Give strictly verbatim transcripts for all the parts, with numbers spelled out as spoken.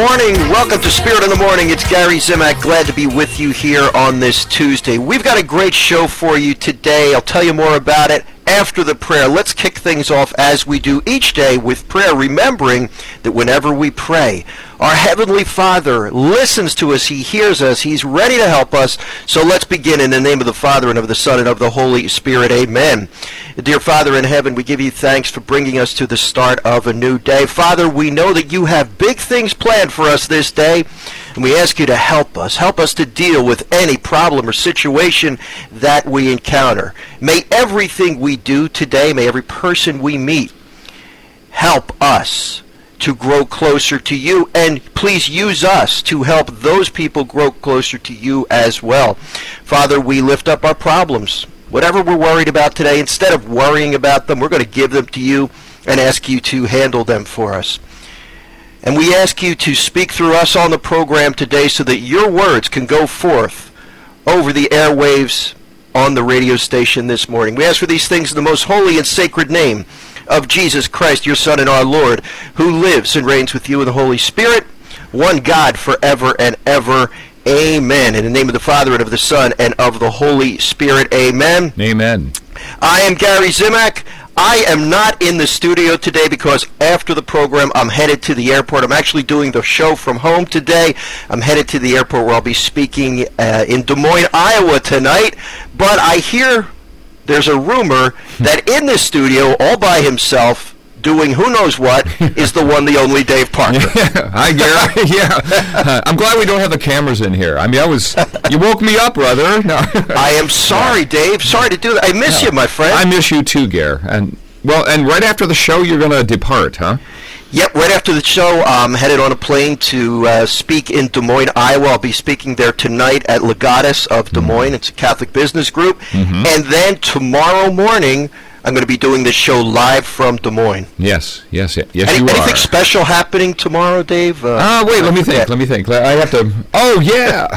morning. Welcome to Spirit in the Morning. It's Gary Zimak. Glad to be with you here on this Tuesday. We've got a great show for you today. I'll tell you more about it after the prayer. Let's kick things off as we do each day with prayer, remembering that whenever we pray, our Heavenly Father listens to us. He hears us. He's ready to help us. So let's begin in the name of the Father, and of the Son, and of the Holy Spirit. Amen. Dear Father in heaven, we give you thanks for bringing us to the start of a new day. Father, we know that you have big things planned for us this day, and we ask you to help us. Help us to deal with any problem or situation that we encounter. May everything we do today, may every person we meet, help us to grow closer to you, and please use us to help those people grow closer to you as well. Father, we lift up our problems. Whatever we're worried about today, instead of worrying about them, we're going to give them to you and ask you to handle them for us. And we ask you to speak through us on the program today so that your words can go forth over the airwaves on the radio station this morning. We ask for these things in the most holy and sacred name of Jesus Christ, your Son and our Lord, who lives and reigns with you in the Holy Spirit, one God forever and ever. Amen. In the name of the Father, and of the Son, and of the Holy Spirit. Amen. Amen. I am Gary Zimak. I am not in the studio today because after the program I'm headed to the airport. I'm actually doing the show from home today. I'm headed to the airport where I'll be speaking uh, in Des Moines, Iowa tonight. But I hear there's a rumor that in this studio, all by himself, doing who knows what, is the one, the only Dave Parker. Yeah, hi, Gary. Yeah, uh, I'm glad we don't have the cameras in here. I mean, I was, you woke me up, brother. No. I am sorry, Dave. Sorry to do that. I miss no. you, my friend. I miss you too, Gary. And well, and right after the show, you're going to depart, huh? Yep, right after the show, I'm headed on a plane to uh, speak in Des Moines, Iowa. I'll be speaking there tonight at Legatus of Des Moines. Mm-hmm. It's a Catholic business group. Mm-hmm. And then tomorrow morning, I'm going to be doing this show live from Des Moines. Yes, yes, yes, yes Any, you are. Anything special happening tomorrow, Dave? Uh, uh, wait, let me think, yeah. let me think. I have to, oh, yeah.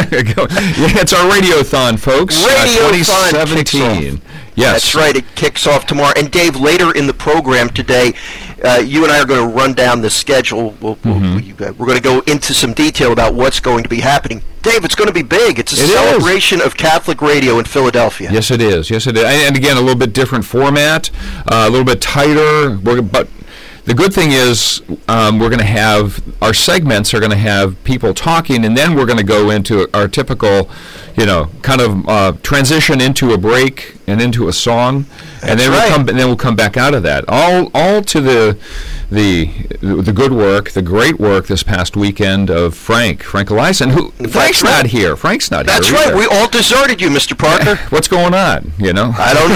Yeah, it's our Radiothon, folks. Radiothon uh, twenty seventeen. Yes. That's right, it kicks off tomorrow. And Dave, later in the program today, uh, you and I are going to run down the schedule. We'll, mm-hmm. we'll, we're going to go into some detail about what's going to be happening. Dave, it's going to be big. It's a it celebration is. of Catholic radio in Philadelphia. Yes, it is. Yes, it is. And again, a little bit different format, uh, a little bit tighter. We're, but the good thing is um, we're going to have, our segments are going to have people talking, and then we're going to go into our typical, you know, kind of uh, transition into a break and into a song. That's and then right. we'll come and then we'll come back out of that. All all to the the the good work, the great work this past weekend of Frank, Frank Eliason, who That's Frank's right. not here. Frank's not That's here. That's right. Either. We all deserted you, Mister Parker. What's going on, you know? I don't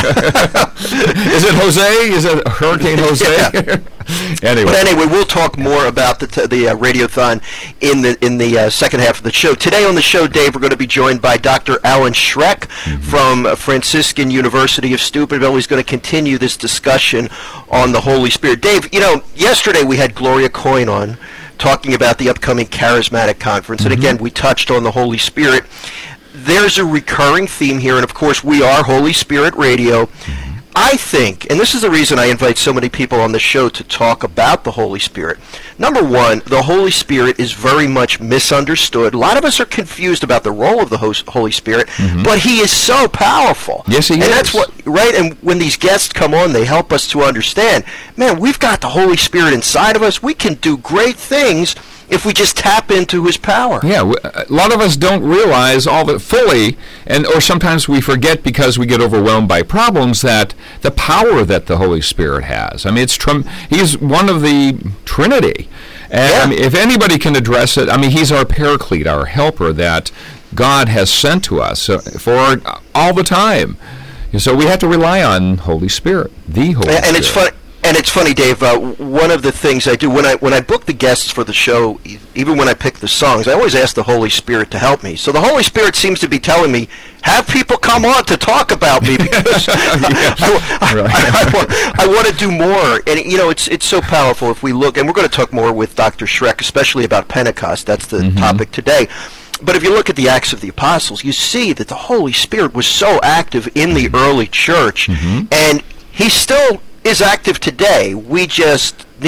know. Is it Jose? Is it Hurricane Jose? Yeah. Anyway. But anyway, we'll talk more about the t- the uh, Radiothon in the in the uh, second half of the show. Today on the show, Dave, we're going to be joined by Doctor Alan Schreck mm-hmm. from uh, Franciscan University of Steubenville. He's going to continue this discussion on the Holy Spirit. Dave, you know, yesterday we had Gloria Coyne on talking about the upcoming Charismatic Conference, mm-hmm. and again, we touched on the Holy Spirit. There's a recurring theme here, and of course, we are Holy Spirit Radio. Mm-hmm. I think, and this is the reason I invite so many people on the show to talk about the Holy Spirit. Number one, the Holy Spirit is very much misunderstood. A lot of us are confused about the role of the Holy Spirit, mm-hmm. but he is so powerful. Yes, he and is. And that's what, right? And when these guests come on, they help us to understand, man, we've got the Holy Spirit inside of us. We can do great things if we just tap into his power. Yeah, a lot of us don't realize all that fully, and or sometimes we forget because we get overwhelmed by problems, that the power that the Holy Spirit has. I mean, it's trim- he's one of the Trinity. And yeah. I mean, if anybody can address it, I mean, he's our paraclete, our helper that God has sent to us uh, for all the time. So we have to rely on Holy Spirit, the Holy and, Spirit. And it's fun. And it's funny, Dave, uh, one of the things I do, when I when I book the guests for the show, e- even when I pick the songs, I always ask the Holy Spirit to help me. So the Holy Spirit seems to be telling me, have people come on to talk about me, because yeah. I, I, right. I, I, want, I want to do more. And, you know, it's it's so powerful if we look, and we're going to talk more with Doctor Schreck, especially about Pentecost. That's the mm-hmm. topic today. But if you look at the Acts of the Apostles, you see that the Holy Spirit was so active in the early church, mm-hmm. and he still is active today. We just need to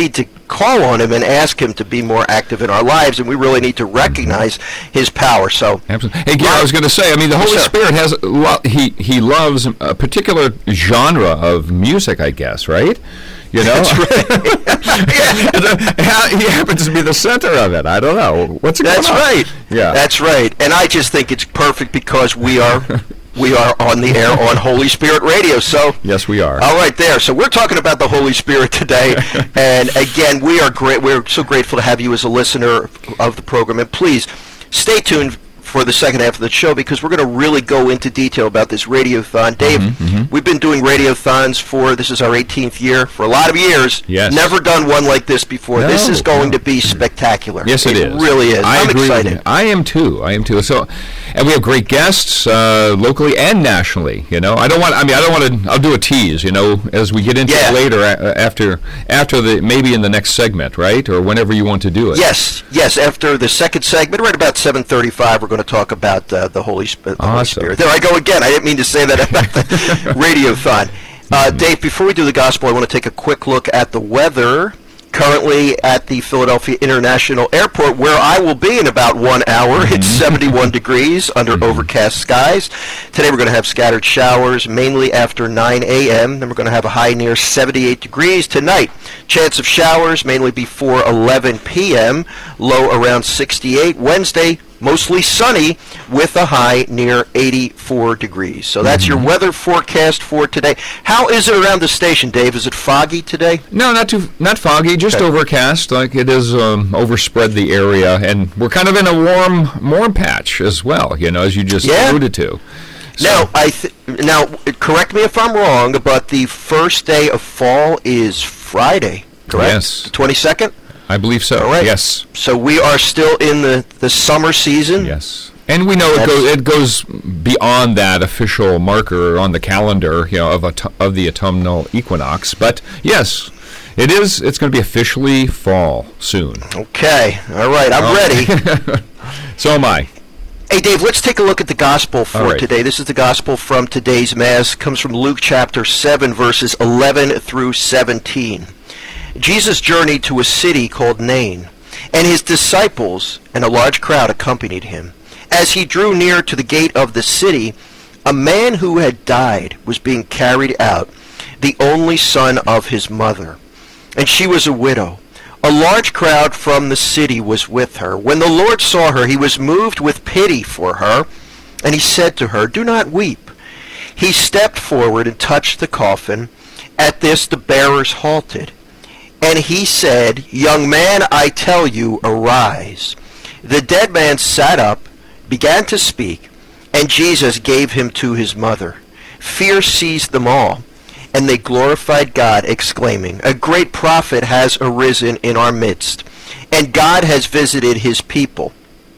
call on him and ask him to be more active in our lives, and we really need to recognize his power. So, absolutely. Hey, Gary, I was going to say, I mean, the Holy Yes, sir. Spirit has a lo- he he loves a particular genre of music, I guess, right? You know, That's right. he happens to be the center of it. I don't know what's it That's going on? right. Yeah. That's right. And I just think it's perfect because we are we are on the air on Holy Spirit Radio. So Yes, we are. all right, there. So we're talking about the Holy Spirit today, and again, we are great. We're so grateful to have you as a listener of the program, and please stay tuned for the second half of the show because we're going to really go into detail about this radiothon. Dave, Mm-hmm, we've been doing radiothons for, this is our eighteenth year, for a lot of years. Yes. Never done one like this before. No, this is going no. to be spectacular. Yes, it is. really is. I I'm agree with excited. you. I am too. I am too. So, and we have great guests uh, locally and nationally. You know, I don't want. I mean, I don't want to. I'll do a tease. You know, as we get into Yeah. it later a- after after the maybe in the next segment, right, or whenever you want to do it. Yes, yes. After the second segment, right about seven thirty-five, we're going to talk about uh, the Holy, Sp- the Holy Awesome. Spirit. There I go again. I didn't mean to say that about the radiothon. Uh, Dave, before we do the gospel, I want to take a quick look at the weather. Currently at the Philadelphia International Airport, where I will be in about one hour. It's seventy-one degrees under overcast skies. Today we're going to have scattered showers, mainly after nine a.m. Then we're going to have a high near seventy-eight degrees. Tonight, chance of showers, mainly before eleven p.m., low around sixty-eight. Wednesday, mostly sunny with a high near eighty-four degrees. So that's your weather forecast for today. How is it around the station, Dave? Is it foggy today? No, not too, not foggy, just Okay. overcast. Like it is um, overspread the area, and we're kind of in a warm, warm patch as well. You know, as you just Yeah. alluded to. So- Now, I th- now correct me if I'm wrong, but the first day of fall is Friday, correct? Yes. The twenty-second? I believe so. All right. Yes. So we are still in the, the summer season. Yes. And we know it That's- goes it goes beyond that official marker on the calendar, you know, of a of the autumnal equinox. But yes, it is. It's going to be officially fall soon. Okay. All right. I'm ready. So am I. Hey, Dave, let's take a look at the gospel for All right. today. This is the gospel from today's Mass. It comes from Luke chapter seven, verses eleven through seventeen. Jesus journeyed to a city called Nain, and his disciples and a large crowd accompanied him. As he drew near to the gate of the city, a man who had died was being carried out, the only son of his mother, and she was a widow. A large crowd from the city was with her. When the Lord saw her, he was moved with pity for her, and he said to her, "Do not weep." He stepped forward and touched the coffin. At this the bearers halted. And he said, "Young man, I tell you, arise." The dead man sat up, began to speak, and Jesus gave him to his mother. Fear seized them all, and they glorified God, exclaiming, "A great prophet has arisen in our midst, and God has visited his people."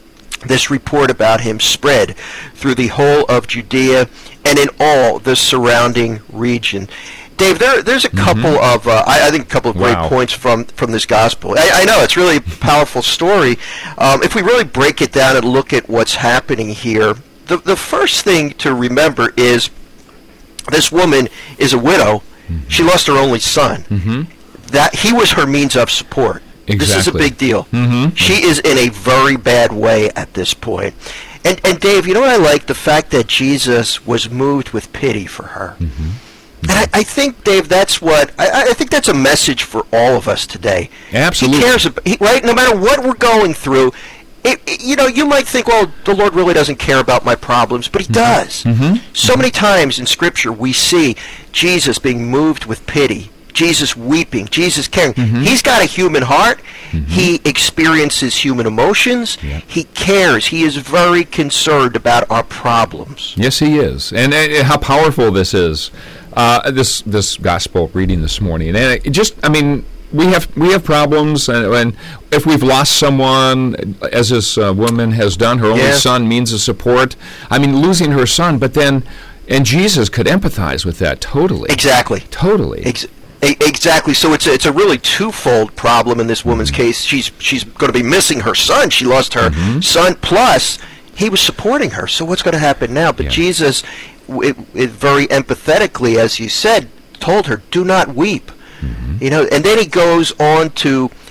This report about him spread through the whole of Judea and in all the surrounding region. Dave, there, there's a couple of, uh, I, I think, a couple of great Wow. points from, from this gospel. I, I know, it's really a powerful story. Um, if we really break it down and look at what's happening here, the, the first thing to remember is this woman is a widow. She lost her only son. Mm-hmm. That he was her means of support. This is a Exactly. big deal. Mhm. She is in a very bad way at this point. And, and Dave, you know what I like? The fact that Jesus was moved with pity for her. Mm-hmm. And I, I think, Dave, that's what, I, I think that's a message for all of us today. Absolutely. He cares, ab- he, right? No matter what we're going through, it, it- you know, you might think, well, the Lord really doesn't care about my problems, but he does. Mm-hmm. So many times in Scripture we see Jesus being moved with pity, Jesus weeping, Jesus caring. Mm-hmm. He's got a human heart. He experiences human emotions. Yeah. He cares. He is very concerned about our problems. Yes, he is, and, and how powerful this is. Uh, this this gospel reading this morning, and it just, I mean, we have we have problems, and, and if we've lost someone, as this uh, woman has done, her only Yeah. son means of support. I mean, losing her son, but then, and Jesus could empathize with that totally. Exactly. Totally. Ex- e- exactly. So it's a, it's a really twofold problem in this woman's case. She's she's going to be missing her son. She lost her Mm-hmm. son. Plus, he was supporting her. So what's going to happen now? But Yeah. Jesus, it, it very empathetically, as you said, told her, "Do not weep." Mm-hmm. You know, and then he goes on to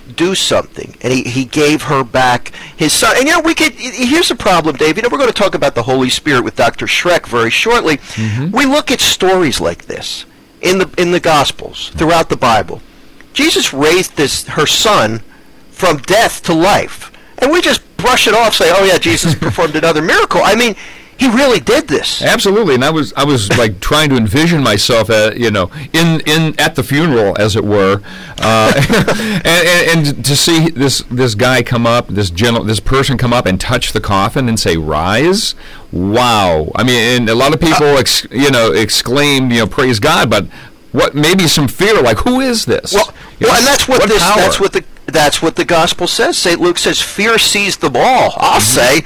do something, and he, he gave her back his son. And, you know, we could, here's the problem, Dave. You know, we're going to talk about the Holy Spirit with Doctor Schreck very shortly. Mm-hmm. We look at stories like this in the in the Gospels, throughout the Bible. Jesus raised this her son from death to life. And we just brush it off, say, oh, yeah, Jesus performed another miracle. I mean, he really did this. Absolutely, and I was I was like trying to envision myself, uh, you know, in, in at the funeral, as it were, uh, and, and, and to see this this guy come up, this gentle, this person come up and touch the coffin and say, "Rise!" Wow. I mean, and a lot of people, uh, ex, you know, exclaimed, you know, praise God, but what maybe some fear, like, who is this? Well, well and that's what, what this. Power? That's what the. That's what the gospel says. Saint Luke says, fear seized them all. I'll say.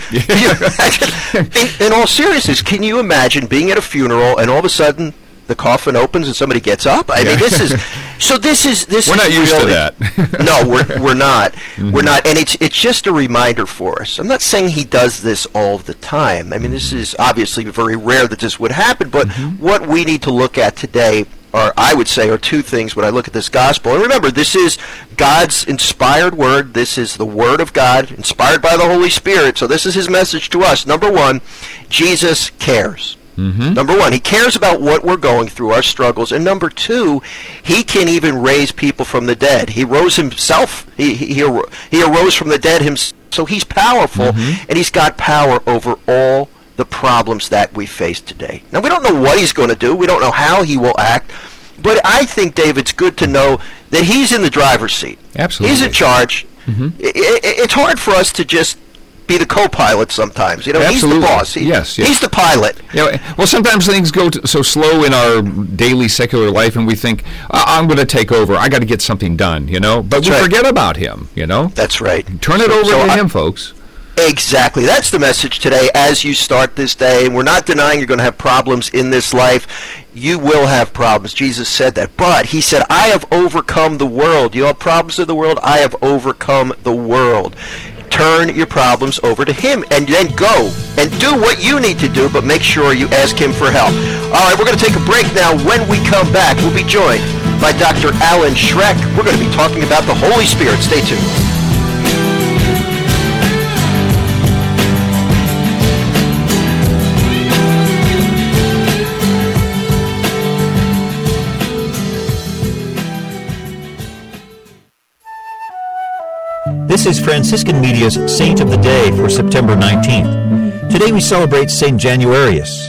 in, in all seriousness, can you imagine being at a funeral and all of a sudden the coffin opens and somebody gets up? I yeah. mean, this is so. This is this. We're is not used really, to that. No, we're we're not. Mm-hmm. We're not, and it's it's just a reminder for us. I'm not saying he does this all the time. I mean, this is obviously very rare that this would happen. But mm-hmm. what we need to look at today, or I would say, are two things when I look at this gospel. And remember, this is God's inspired word. This is the word of God, inspired by the Holy Spirit. So this is his message to us. Number one, Jesus cares. Mm-hmm. Number one, he cares about what we're going through, our struggles. And number two, he can even raise people from the dead. He rose himself. He, he, he arose from the dead himself. So he's powerful, mm-hmm. and he's got power over all the problems that we face today. Now, we don't know what he's going to do. We don't know how he will act. But I think, Dave, it's good to know that he's in the driver's seat. Absolutely. He's in charge. Mm-hmm. It, it, it's hard for us to just be the co-pilot sometimes. You know, Absolutely. He's the boss. He, yes, yes. He's the pilot. Yeah, well, sometimes things go to, so slow in our daily secular life, and we think, I'm going to take over. I got to get something done, you know. But That's we right. forget about him, you know. That's right. Turn it so, over so to I, him, folks. Exactly. That's the message today as you start this day. And we're not denying you're going to have problems in this life. You will have problems. Jesus said that. But he said, I have overcome the world. You have problems in the world? I have overcome the world. Turn your problems over to him and then go and do what you need to do, but make sure you ask him for help. All right, we're going to take a break now. When we come back, we'll be joined by Doctor Alan Schreck. We're going to be talking about the Holy Spirit. Stay tuned. This is Franciscan Media's Saint of the Day for September nineteenth. Today we celebrate Saint Januarius.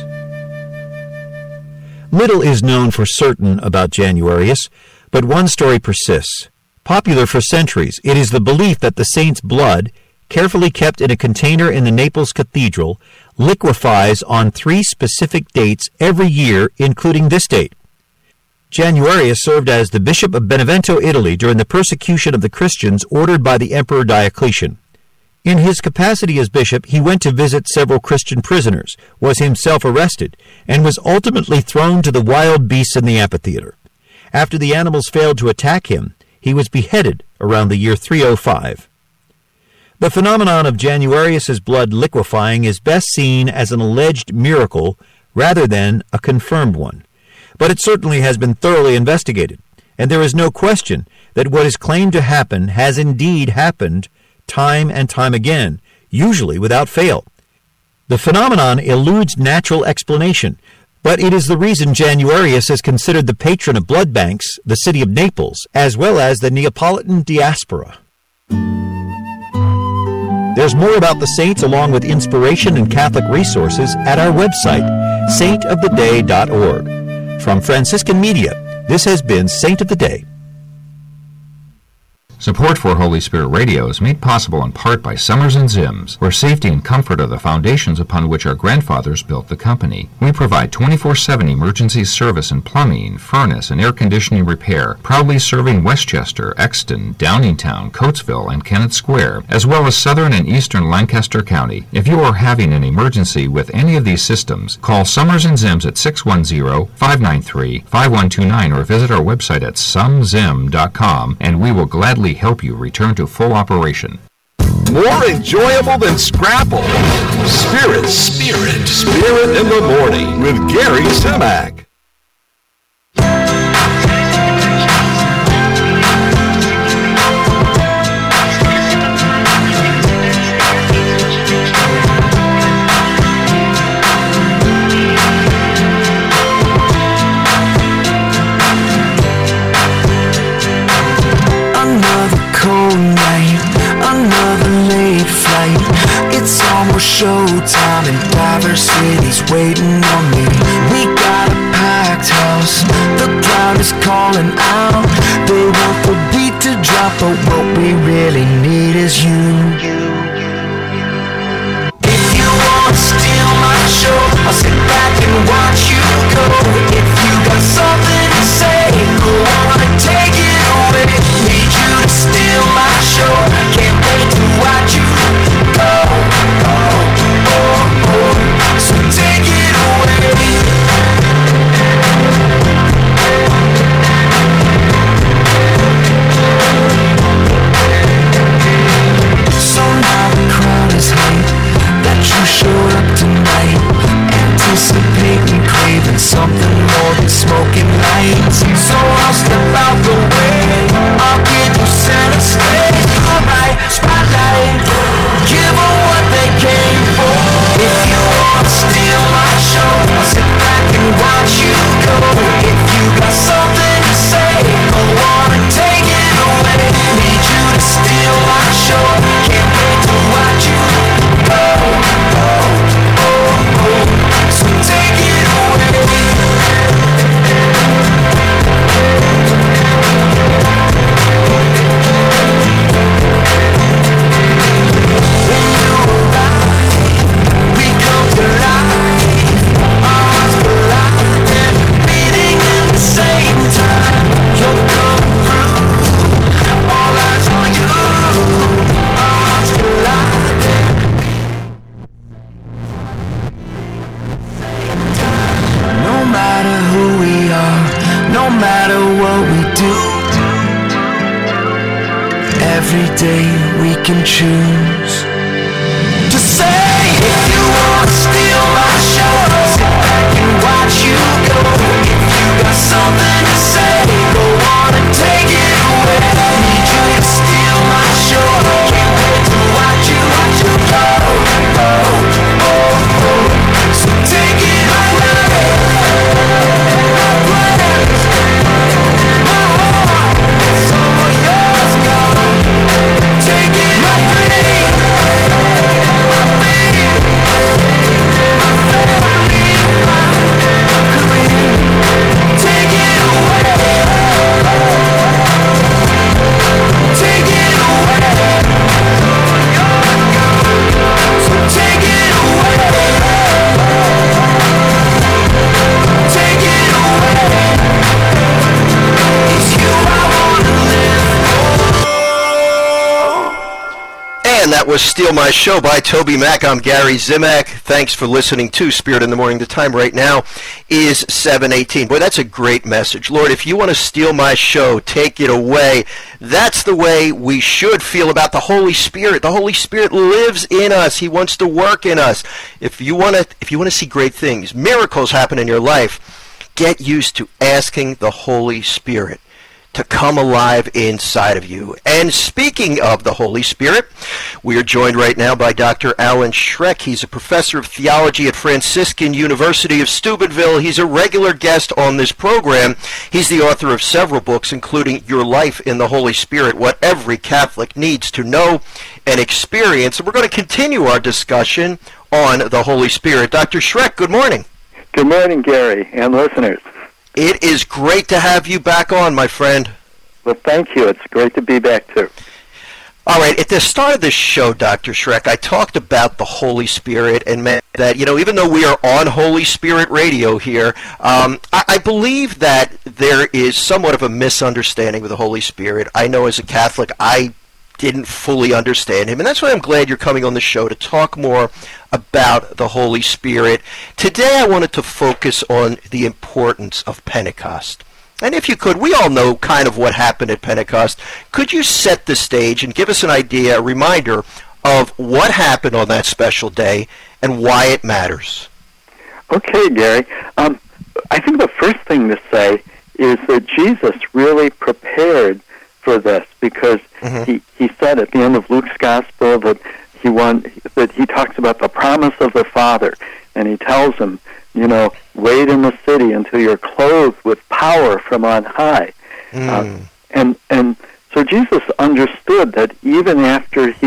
Little is known for certain about Januarius, but one story persists. Popular for centuries, it is the belief that the saint's blood, carefully kept in a container in the Naples Cathedral, liquefies on three specific dates every year, including this date. Januarius served as the Bishop of Benevento, Italy, during the persecution of the Christians ordered by the Emperor Diocletian. In his capacity as bishop, he went to visit several Christian prisoners, was himself arrested, and was ultimately thrown to the wild beasts in the amphitheater. After the animals failed to attack him, he was beheaded around the year three oh five. The phenomenon of Januarius's blood liquefying is best seen as an alleged miracle rather than a confirmed one. But it certainly has been thoroughly investigated, and there is no question that what is claimed to happen has indeed happened time and time again, usually without fail. The phenomenon eludes natural explanation, but it is the reason Januarius is considered the patron of blood banks, the city of Naples, as well as the Neapolitan diaspora. There's more about the saints along with inspiration and Catholic resources at our website, saint of the day dot org. From Franciscan Media, this has been Saint of the Day. Support for Holy Spirit Radio is made possible in part by Summers and Zims, where safety and comfort are the foundations upon which our grandfathers built the company. We provide twenty-four seven emergency service in plumbing, furnace, and air conditioning repair, proudly serving Westchester, Exton, Downingtown, Coatesville, and Kennett Square, as well as southern and eastern Lancaster County. If you are having an emergency with any of these systems, call Summers and Zims at six one zero, five nine three, five one two nine or visit our website at sumzim dot com, and we will gladly help you return to full operation. More enjoyable than Scrapple. Spirit, Spirit, Spirit in the Morning with Gary Simak. showtime in diverse cities waiting on me. We got a packed house, the crowd is calling out. They want the beat to drop, but what we really need is you. If you wanna steal my show, I'll sit back and watch you go. If you got something to say, go on and take it away. Need you to steal my show, can't wait to watch you go. Oh, oh, oh, so take it away. So now the crowd is hyped that you showed up tonight, anticipating, craving something more than smoking lights. So I'll step out the way, I'll give you center stage. Alright, spotlight, give them what they came for. If you wanna steal my show, I'll sit back and watch you go. If you got something to say, go on and take it away. Need you to steal my show, can't wait to watch you go. Oh, oh, oh, so take it away. Every day we can choose to say, if you want to steal my show, sit back and watch you go. If you got something to say, go on and take it away. Need you to steal my show, can't wait to watch you, watch you go. Oh, oh, oh, so take it away. My plans, my heart, it's all yours, God. Take it away. My baby, my family, my career. Take it away. Take it away. So take it away. Take it away. It's you I wanna live for. And that was Steal My Show by Toby Mac. I'm Gary Zimak. Thanks for listening to Spirit in the Morning. The time right now is seven eighteen. Boy, that's a great message. Lord, if you want to steal my show, take it away. That's the way we should feel about the Holy Spirit. The Holy Spirit lives in us. He wants to work in us. If you want to, if you want to see great things, miracles happen in your life, get used to asking the Holy Spirit to come alive inside of you. And speaking of the Holy Spirit, we are joined right now by Doctor Alan Schreck. He's a professor of theology at Franciscan University of Steubenville. He's a regular guest on this program. He's the author of several books, including Your Life in the Holy Spirit, What Every Catholic Needs to Know and Experience. And we're going to continue our discussion on the Holy Spirit. Doctor Schreck, good morning. Good morning, Gary, and listeners. It is great to have you back on, my friend. Well, thank you. It's great to be back, too. All right, at the start of this show, Doctor Schreck, I talked about the Holy Spirit and meant that, you know, even though we are on Holy Spirit Radio here, um, I, I believe that there is somewhat of a misunderstanding with the Holy Spirit. I know as a Catholic, I didn't fully understand him, and that's why I'm glad you're coming on the show to talk more about the Holy Spirit. Today I wanted to focus on the importance of Pentecost. And if you could, we all know kind of what happened at Pentecost. Could you set the stage and give us an idea, a reminder of what happened on that special day and why it matters? Okay, Gary. Um, I think the first thing to say is that Jesus really prepared for this, because mm-hmm. he, he said at the end of Luke's Gospel that he want, that he talks about the promise of the Father, and he tells him, you know, wait in the city until you're clothed with power from on high. Mm. Uh, and and so Jesus understood that even after he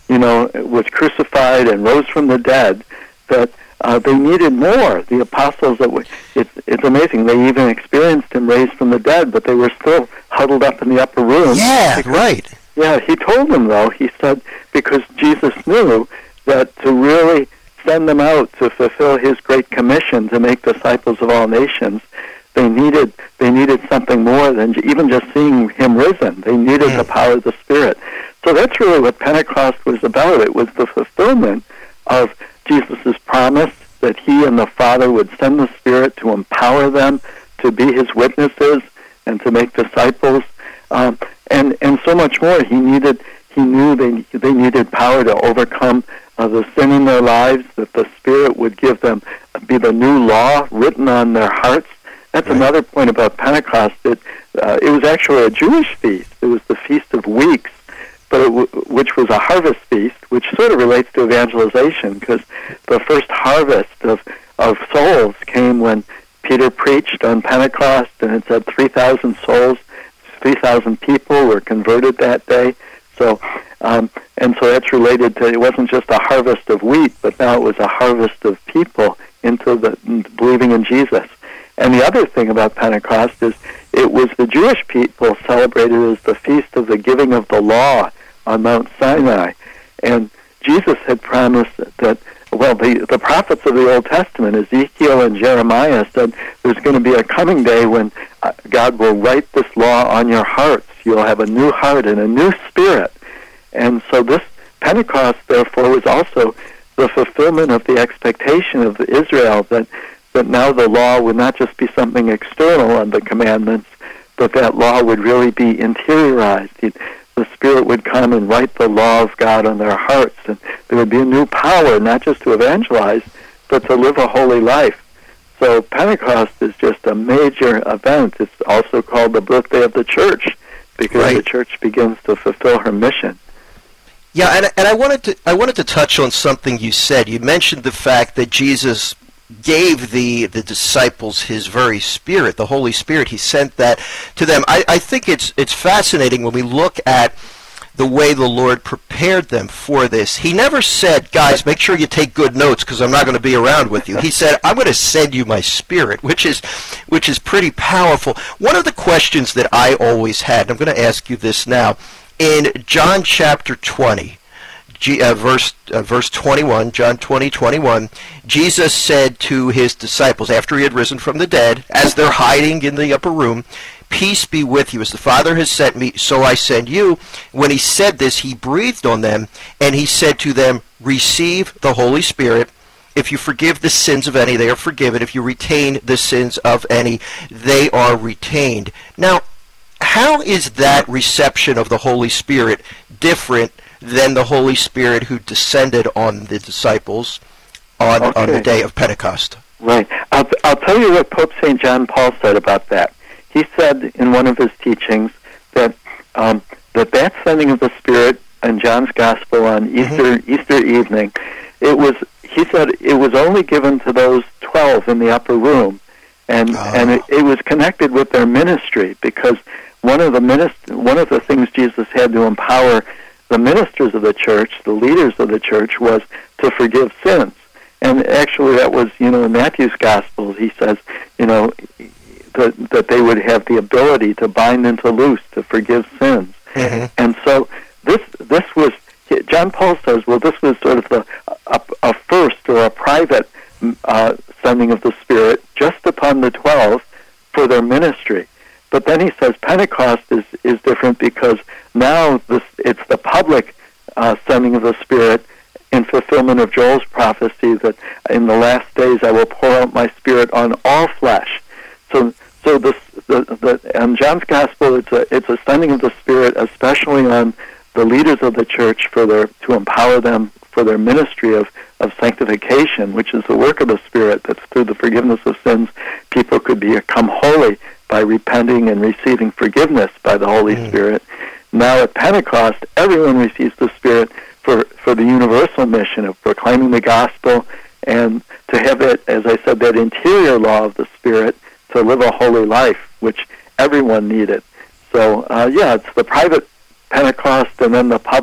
you know, was crucified and rose from the dead, that uh, they needed more. The apostles, that w- it's, it's amazing. They even experienced him raised from the dead, but they were still huddled up in the upper room. Yeah, because, right. Yeah, he told them, though, he said, because Jesus knew that to really send them out to fulfill his great commission to make disciples of all nations, they needed they needed something more than even just seeing him risen. They needed mm. the power of the Spirit. So that's really what Pentecost was about. It was the fulfillment of Jesus' promise that he and the Father would send the Spirit to empower them to be his witnesses and to make disciples, um, and and so much more. He needed he knew they they needed power to overcome uh, the sin in their lives. That the Spirit would give them be the new law written on their hearts. That's right. Another point about Pentecost. It uh, it was actually a Jewish feast. It was the Feast of Weeks, but it w- which was a harvest feast, which sort of relates to evangelization, because the first harvest of of souls came when Peter preached on Pentecost, and it said three thousand souls, three thousand people were converted that day. So, um, and so that's related to, it wasn't just a harvest of wheat, but now it was a harvest of people into the believing in Jesus. And the other thing about Pentecost is it was the Jewish people celebrated as the feast of the giving of the law on Mount Sinai. And Jesus had promised that, well, the, the prophets of the Old Testament, Ezekiel and Jeremiah, said there's going to be a coming day when uh, God will write this law on your hearts. You'll have a new heart and a new spirit. And so this Pentecost, therefore, was also the fulfillment of the expectation of Israel that that now the law would not just be something external on the commandments, but that law would really be interiorized. It, the Spirit would come and write the law of God on their hearts, and there would be a new power, not just to evangelize, but to live a holy life. So Pentecost is just a major event. It's also called the birthday of the church, because right. the church begins to fulfill her mission. Yeah, and and I wanted to I wanted to touch on something you said. You mentioned the fact that Jesus gave the the disciples his very Spirit, the Holy Spirit. He sent that to them. I, I think it's it's fascinating when we look at the way the Lord prepared them for this. He never said, guys, make sure you take good notes because I'm not going to be around with you. He said, I'm going to send you my Spirit, which is which is pretty powerful. One of the questions that I always had, and I'm going to ask you this now, in John chapter twenty, G, uh, verse uh, verse twenty-one, John twenty, twenty-one, Jesus said to his disciples after he had risen from the dead, as they're hiding in the upper room, peace be with you. As the Father has sent me, so I send you. When he said this, he breathed on them, and he said to them, receive the Holy Spirit. If you forgive the sins of any, they are forgiven. If you retain the sins of any, they are retained. Now, how is that reception of the Holy Spirit different than the Holy Spirit who descended on the disciples on, okay. on the day of Pentecost? Right. I'll, I'll tell you what Pope Saint John Paul said about that. He said in one of his teachings that um, that, that sending of the Spirit in John's Gospel on Easter mm-hmm. Easter evening, it was he said it was only given to those twelve in the upper room, and oh. and it, it was connected with their ministry, because one of the minist- one of the things Jesus had to empower the ministers of the church, the leaders of the church, was to forgive sins. And actually that was, you know, in Matthew's Gospel, he says, you know, that, that they would have the ability to bind and to loose, to forgive sins. Mm-hmm. And so this this was, John Paul says, well, this was sort of the, a, a first or a private uh, sending of the Spirit just upon the twelve for their ministry. But then he says Pentecost is, is different because now this, it's the public uh, sending of the Spirit in fulfillment of Joel's prophecy that in the last days I will pour out my Spirit on all flesh. So, so this, the, the, in John's Gospel, it's a it's a sending of the Spirit, especially on the leaders of the church for their to empower them for their ministry of, of sanctification, which is the work of the Spirit. That's through the forgiveness of sins, people could become holy by repenting and receiving forgiveness by the Holy mm. Spirit. Now at Pentecost, everyone receives the Spirit for, for the universal mission of proclaiming the gospel and to have it, as I said, that interior law of the Spirit to live a holy life, which everyone needed. So, uh, yeah, it's the private Pentecost and then the public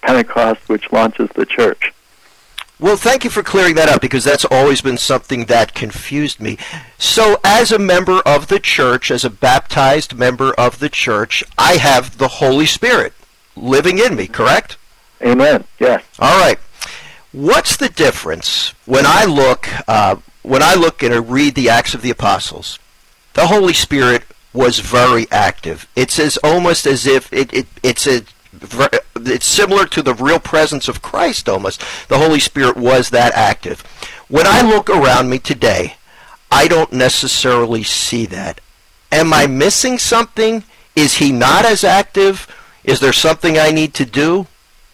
Pentecost, which launches the church. Well, thank you for clearing that up, because that's always been something that confused me. So, as a member of the church, as a baptized member of the church, I have the Holy Spirit living in me, correct? Amen. Yes. All right. What's the difference when I look, uh, when I look and read the Acts of the Apostles? The Holy Spirit was very active. It's as almost as if it, it it's a it's similar to the real presence of Christ almost. The Holy Spirit was that active. When I look around me today, I don't necessarily see that. Am I missing something? Is he not as active? Is there something I need to do?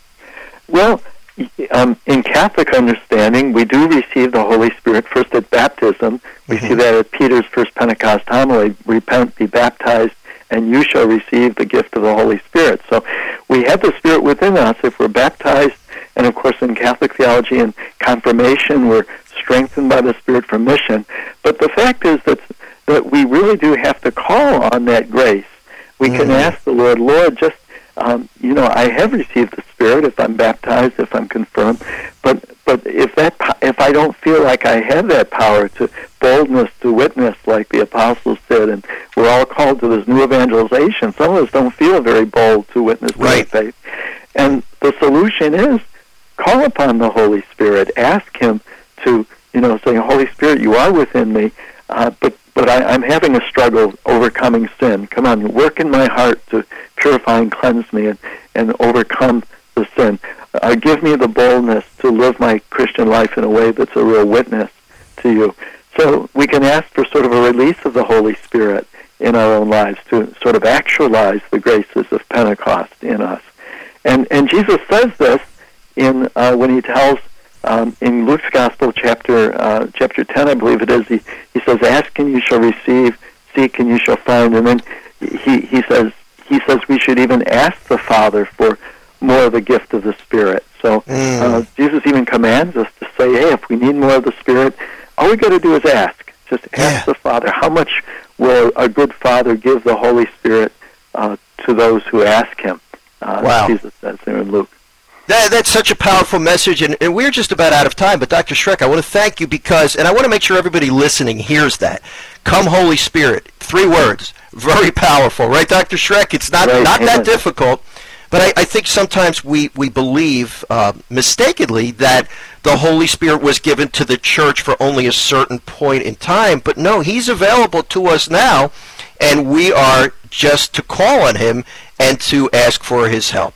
Well, um, in Catholic understanding, we do receive the Holy Spirit first at baptism. We mm-hmm. see that at Peter's first Pentecost homily, repent, be baptized, and you shall receive the gift of the Holy Spirit. So we have the Spirit within us if we're baptized, and of course in Catholic theology and confirmation, we're strengthened by the Spirit for mission. But the fact is that, that we really do have to call on that grace. We mm-hmm. can ask the Lord, Lord, just Um, you know, I have received the Spirit if I'm baptized, if I'm confirmed, but but if that if I don't feel like I have that power to boldness to witness like the apostles did, and we're all called to this new evangelization, some of us don't feel very bold to witness right. their faith. And the solution is call upon the Holy Spirit, ask Him to, you know, say, Holy Spirit, you are within me, uh, but But I, I'm having a struggle overcoming sin. Come on, work in my heart to purify and cleanse me and, and overcome the sin. Uh, give me the boldness to live my Christian life in a way that's a real witness to you. So we can ask for sort of a release of the Holy Spirit in our own lives to sort of actualize the graces of Pentecost in us. And and Jesus says this in uh, when he tells Um, in Luke's Gospel, chapter uh, chapter ten, I believe it is, he, he says, "Ask and you shall receive, seek and you shall find." And then he he says he says we should even ask the Father for more of the gift of the Spirit. So mm. uh, Jesus even commands us to say, "Hey, if we need more of the Spirit, all we got to do is ask. Just ask yeah. the Father. How much will a good Father give the Holy Spirit uh, to those who ask Him?" Uh, wow. Jesus says there in Luke. That, that's such a powerful message, and, and we're just about out of time. But Doctor Schreck, I want to thank you because, and I want to make sure everybody listening hears that. Come, Holy Spirit. Three words. Very powerful, right, Doctor Schreck? It's not right. not Amen. that difficult. But I, I think sometimes we we believe uh, mistakenly that the Holy Spirit was given to the church for only a certain point in time. But no, He's available to us now, and we are just to call on Him and to ask for His help.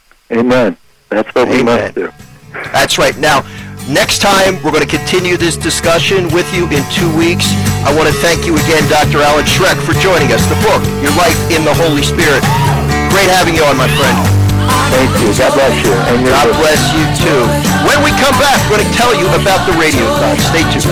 Amen. That's what we must do. That's right. Now, next time, we're going to continue this discussion with you in two weeks. I want to thank you again, Doctor Alan Schreck, for joining us. The book, Your Life in the Holy Spirit. Great having you on, my friend. Thank you. God bless you. And God bless you, too. When we come back, we're going to tell you about the radio side. Stay tuned.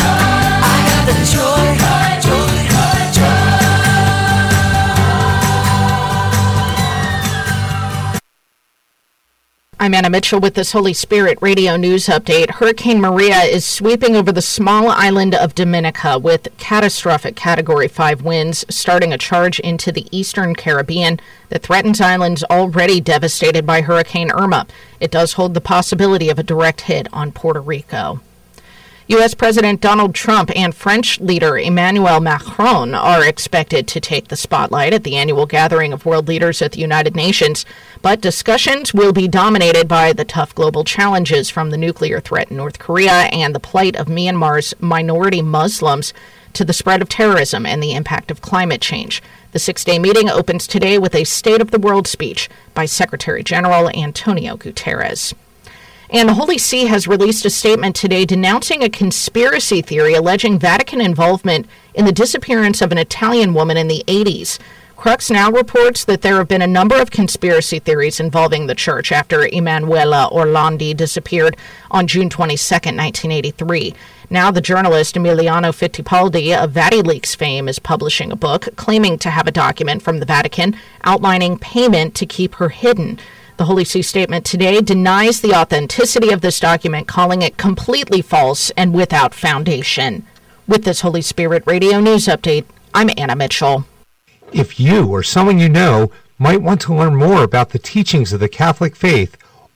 I'm Anna Mitchell with this Holy Spirit radio news update. Hurricane Maria is sweeping over the small island of Dominica with catastrophic Category five winds, starting a charge into the eastern Caribbean that threatens islands already devastated by Hurricane Irma. It does hold the possibility of a direct hit on Puerto Rico. U S. President Donald Trump and French leader Emmanuel Macron are expected to take the spotlight at the annual gathering of world leaders at the United Nations, but discussions will be dominated by the tough global challenges from the nuclear threat in North Korea and the plight of Myanmar's minority Muslims to the spread of terrorism and the impact of climate change. The six-day meeting opens today with a State of the World speech by Secretary General Antonio Guterres. And the Holy See has released a statement today denouncing a conspiracy theory alleging Vatican involvement in the disappearance of an Italian woman in the eighties. Crux now reports that there have been a number of conspiracy theories involving the church after Emanuela Orlandi disappeared on June twenty-second, nineteen eighty-three. Now the journalist Emiliano Fittipaldi of VatiLeaks fame is publishing a book claiming to have a document from the Vatican outlining payment to keep her hidden. The Holy See statement today denies the authenticity of this document, calling it completely false and without foundation. With this Holy Spirit radio news update, I'm Anna Mitchell. If you or someone you know might want to learn more about the teachings of the Catholic faith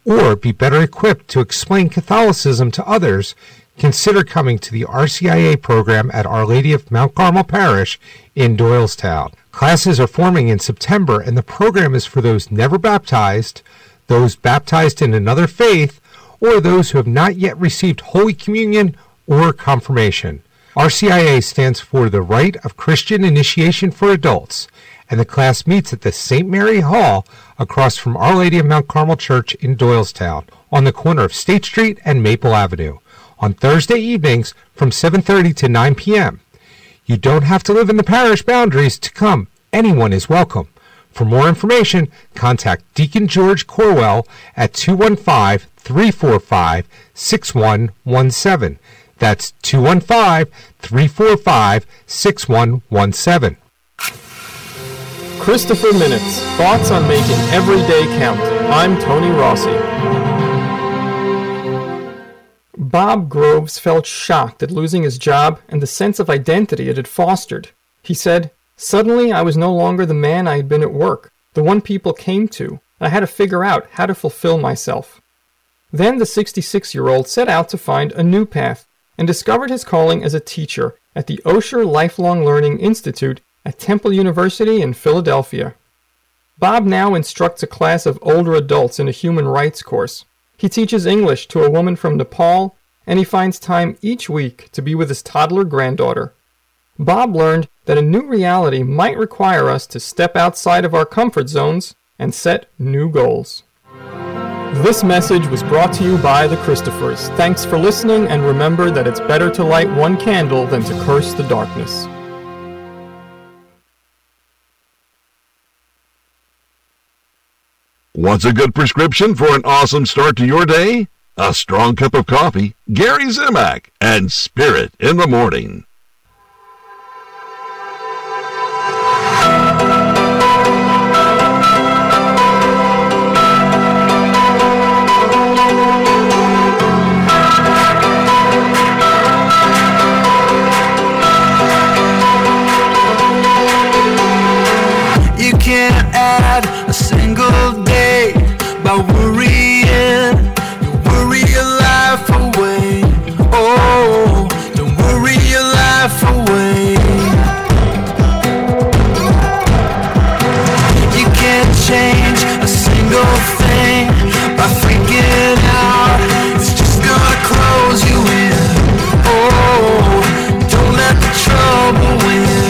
or be better equipped to explain Catholicism to others, consider coming to the R C I A program at Our Lady of Mount Carmel Parish in Doylestown. Classes are forming in September, and the program is for those never baptized, those baptized in another faith, or those who have not yet received Holy Communion or Confirmation. R C I A stands for the Rite of Christian Initiation for Adults, and the class meets at the Saint Mary Hall across from Our Lady of Mount Carmel Church in Doylestown, on the corner of State Street and Maple Avenue, on Thursday evenings from seven thirty to nine p.m. You don't have to live in the parish boundaries to come. Anyone is welcome. For more information, contact Deacon George Corwell at two one five, three four five, six one one seven. That's two one five, three four five, six one one seven. Christopher Minutes, thoughts on making every day count. I'm Tony Rossi. Bob Groves felt shocked at losing his job and the sense of identity it had fostered. He said, "Suddenly I was no longer the man I had been at work, the one people came to, and I had to figure out how to fulfill myself." Then the sixty-six-year-old set out to find a new path and discovered his calling as a teacher at the Osher Lifelong Learning Institute at Temple University in Philadelphia. Bob now instructs a class of older adults in a human rights course. He teaches English to a woman from Nepal, and he finds time each week to be with his toddler granddaughter. Bob learned that a new reality might require us to step outside of our comfort zones and set new goals. This message was brought to you by the Christophers. Thanks for listening, and remember that it's better to light one candle than to curse the darkness. What's a good prescription for an awesome start to your day? A strong cup of coffee, Gary Zimak, and Spirit in the Morning. You can't add a single day by worrying. You worry your life away. Oh, don't worry your life away. You can't change a single thing by freaking out. It's just gonna close you in. Oh, don't let the trouble win.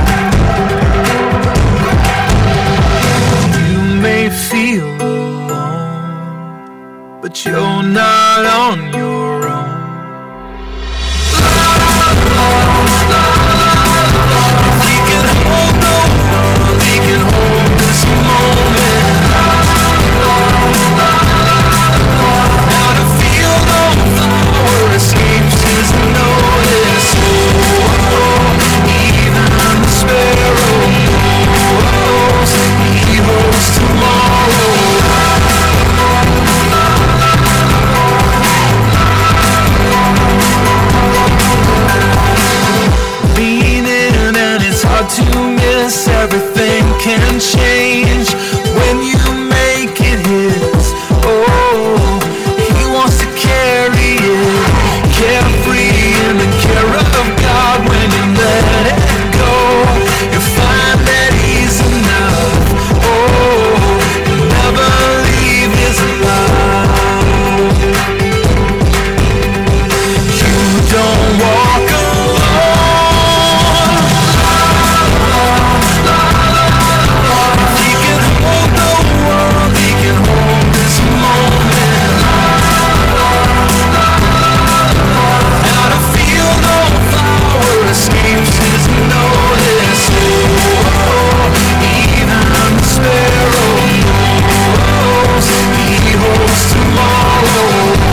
Feel alone, but you're not on your own. We can hold the world, we can hold this moment. How to feel the flower escapes his notice. Oh, even the sparrow knows he holds tomorrow. Lean in and it's hard to miss. Everything can change when you make it his. Oh, he wants to carry it, carefree in the care of God. When you let it go, you find that he's enough. Oh, you'll never leave his love. You don't walk alone. He can hold the world, he can hold this moment. How to feel no flower escapes his notice. Oh, even the sparrow knows he holds tomorrow.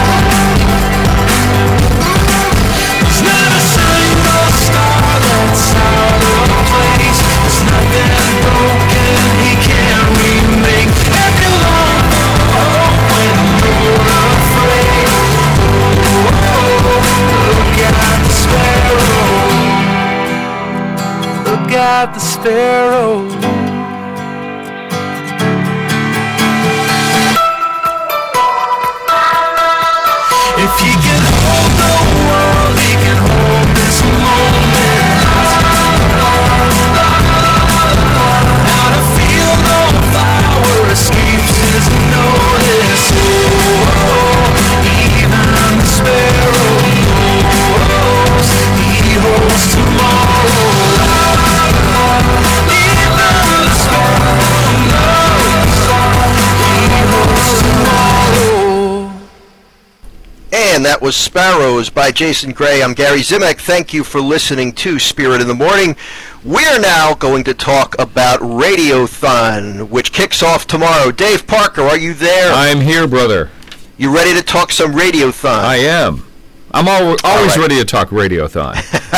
There's not a single star that's out of place. There's nothing broken he can't remake. If you long for hope when you're afraid, oh, look at the sparrow. Look at the sparrow. that was Sparrows by Jason Gray. I'm Gary Zimek. Thank you for listening to Spirit in the Morning. We're now going to talk about Radiothon, which kicks off tomorrow. Dave Parker, are you there? I'm here, brother. You ready to talk some Radiothon? I am. I'm al- always right. ready to talk Radiothon.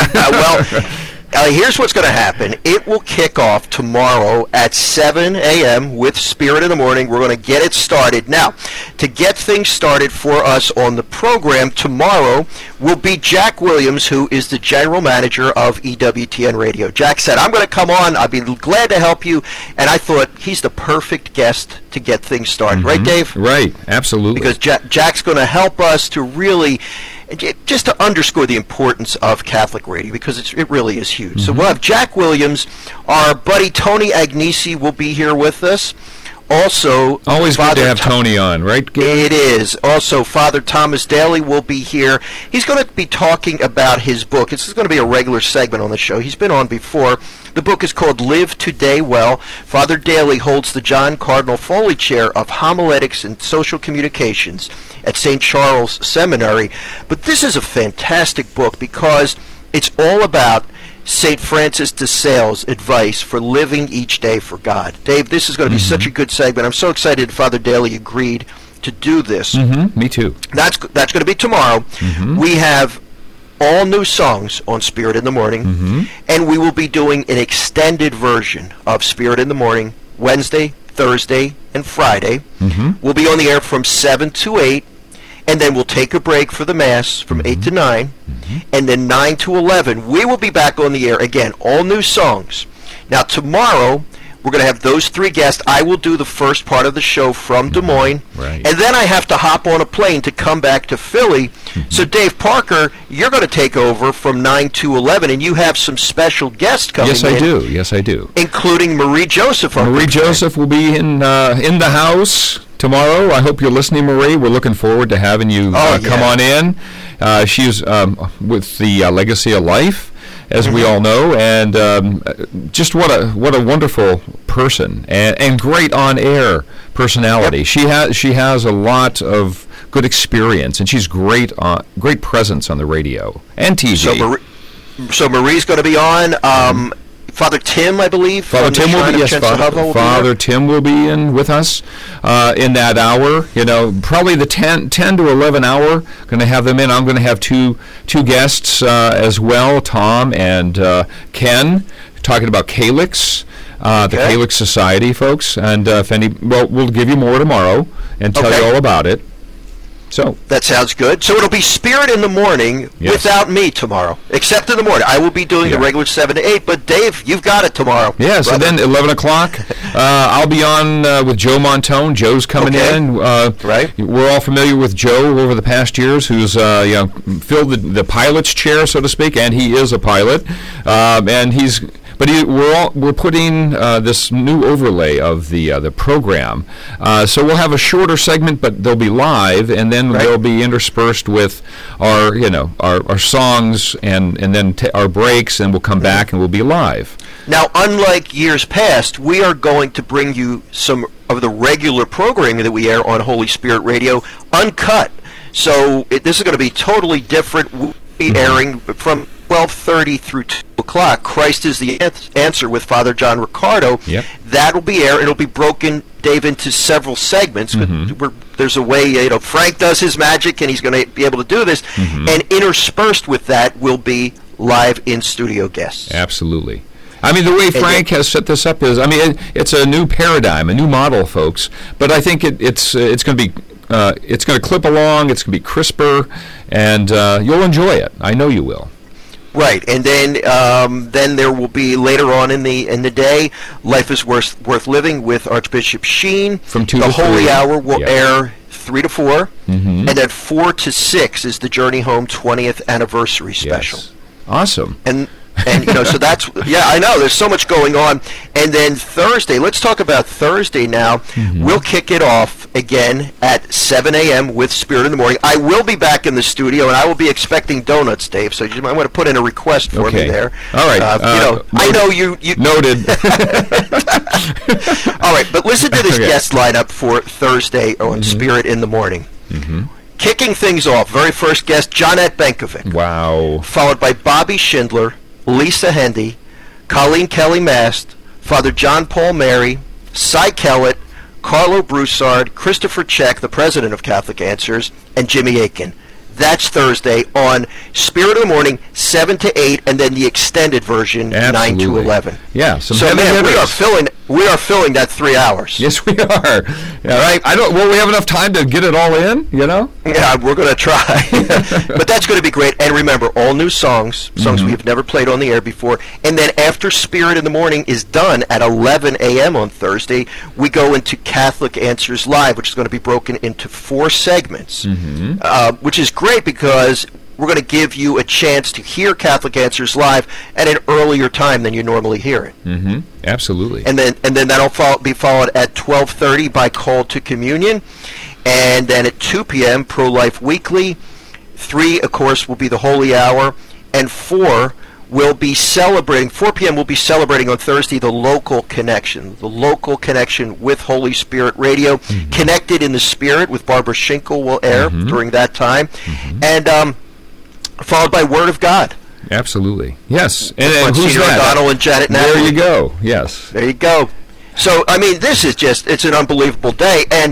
Well, uh, here's what's going to happen. It will kick off tomorrow at seven a.m. with Spirit in the Morning. We're going to get it started. Now, to get things started for us on the program tomorrow will be Jack Williams, who is the general manager of E W T N Radio. Jack said, I'm going to come on. I'll be glad to help you. And I thought he's the perfect guest to get things started. Mm-hmm. Right, Dave? Right. Absolutely. Because Jack, Jack's going to help us to really... just to underscore the importance of Catholic radio, because it's, it really is huge. Mm-hmm. So we'll have Jack Williams. Our buddy Tony Agnesi will be here with us. Also, always Father good to have Th- Tony on, right, Gary? It is. Also, Father Thomas Daly will be here. He's going to be talking about his book. This is going to be a regular segment on the show. He's been on before. The book is called Live Today Well. Father Daly holds the John Cardinal Foley Chair of Homiletics and Social Communications at Saint Charles Seminary. But this is a fantastic book because it's all about Saint Francis de Sales' advice for living each day for God. Dave, this is going to be mm-hmm. such a good segment. I'm so excited Father Daly agreed to do this. Mm-hmm. Me too. That's that's going to be tomorrow. Mm-hmm. We have all new songs on Spirit in the Morning, mm-hmm. and we will be doing an extended version of Spirit in the Morning Wednesday, Thursday, and Friday. Mm-hmm. We'll be on the air from seven to eight. And then we'll take a break for the Mass from mm-hmm. eight to nine, mm-hmm. and then nine to eleven. We will be back on the air again, all new songs. Now, tomorrow, we're going to have those three guests. I will do the first part of the show from Des Moines, right. and then I have to hop on a plane to come back to Philly. Mm-hmm. So, Dave Parker, you're going to take over from nine to eleven, and you have some special guests coming in. Yes, I do. Yes, I do. Including Marie Joseph. Marie Joseph will be in uh, in the house tomorrow. I hope you're listening, Marie. We're looking forward to having you uh, oh, yeah. come on in. Uh, she's um, with the uh, Legacy of Life, as mm-hmm. we all know, and um, just what a what a wonderful person and, and great on-air personality. Yep. She has she has a lot of good experience, and she's great on great presence on the radio and T V. So, Marie, so Marie's going to be on. Um, Father Tim, I believe. Father Tim will be, yes, Father, will Father be Tim will be in with us uh, in that hour. You know, probably the ten, ten to eleven hour. Going to have them in. I'm going to have two two guests uh, as well, Tom and uh, Ken, talking about Calyx. Uh, the okay. Calyx Society, folks, and uh, if any, well, we'll give you more tomorrow and tell okay. you all about it. So that sounds good. So it'll be Spirit in the Morning yes. without me tomorrow, except in the morning. I will be doing yeah. the regular seven to eight, but Dave, you've got it tomorrow. Yeah, so then eleven o'clock, uh, I'll be on uh, with Joe Montone. Joe's coming okay. in. Uh, right. We're all familiar with Joe over the past years, who's uh, you know, filled the, the pilot's chair, so to speak, and he is a pilot, um, and he's. But he, we're all, we're putting uh, this new overlay of the uh, the program, uh, so we'll have a shorter segment, but they'll be live, and then right. they'll be interspersed with our you know our, our songs and and then t- our breaks, and we'll come back and we'll be live. Now, unlike years past, we are going to bring you some of the regular programming that we air on Holy Spirit Radio, uncut. So it, this is going to be totally different. We'll be mm-hmm. airing from twelve thirty through two o'clock. Christ is the Answer with Father John Riccardo. Yep. That'll be air. It'll be broken, Dave, into several segments. Mm-hmm. We're, there's a way, you know, Frank does his magic, and he's going to be able to do this. Mm-hmm. And interspersed with that will be live in-studio guests. Absolutely. I mean, the way Frank has set this up is, I mean, it, it's a new paradigm, a new model, folks. But I think it, it's uh, it's going to be, uh, it's going to clip along. It's going to be crisper, and uh, you'll enjoy it. I know you will. Right, and then um, then there will be later on in the in the day, Life is Worth Worth Living with Archbishop Sheen. From two the to Holy three. Hour will yeah. air three to four, mm-hmm. and then four to six is the Journey Home twentieth anniversary special. Yes. Awesome. And and you know, so that's yeah, I know. There's so much going on, and then Thursday. Let's talk about Thursday now. Mm-hmm. We'll kick it off again at seven a.m. with Spirit in the Morning. I will be back in the studio, and I will be expecting donuts, Dave. So you might want to put in a request for okay. me there. All right. Uh, uh, you know, noted. I know you. you noted. All right, but listen to this okay. guest lineup for Thursday on mm-hmm. Spirit in the Morning. Mm-hmm. Kicking things off, very first guest, Jonette Benkovic. Wow. Followed by Bobby Schindler, Lisa Hendy, Colleen Kelly Mast, Father John Paul Mary, Cy Kellett, Carlo Broussard, Christopher Check, the president of Catholic Answers, and Jimmy Akin. That's Thursday on Spirit of the Morning, seven to eight, and then the extended version, Absolutely. nine to eleven. Yeah, some so, heavy man, we hitters. are filling we are filling that three hours. Yes, we are. Yeah, right. I don't. Will we have enough time to get it all in? You know. Yeah, we're going to try. But that's going to be great. And remember, all new songs, songs Mhm. we've never played on the air before. And then after Spirit in the Morning is done at eleven a.m. on Thursday, we go into Catholic Answers Live, which is going to be broken into four segments, Mm-hmm. uh, which is great because we're going to give you a chance to hear Catholic Answers Live at an earlier time than you normally hear it. Mm-hmm. Absolutely. And then and then that'll follow, be followed at twelve thirty by Call to Communion. And then at two p.m., Pro-Life Weekly. three, of course, will be the Holy Hour. And four will be celebrating, four p.m. will be celebrating on Thursday the local connection, the local connection with Holy Spirit Radio. Mm-hmm. Connected in the Spirit with Barbara Schinkel will air Mhm. during that time. Mm-hmm. And um, followed by Word of God. Absolutely. Yes. And, and who's Monsignor that? O'Donnell and Janet There Napoli. you go. Yes. There you go. So, I mean, this is just, it's an unbelievable day. And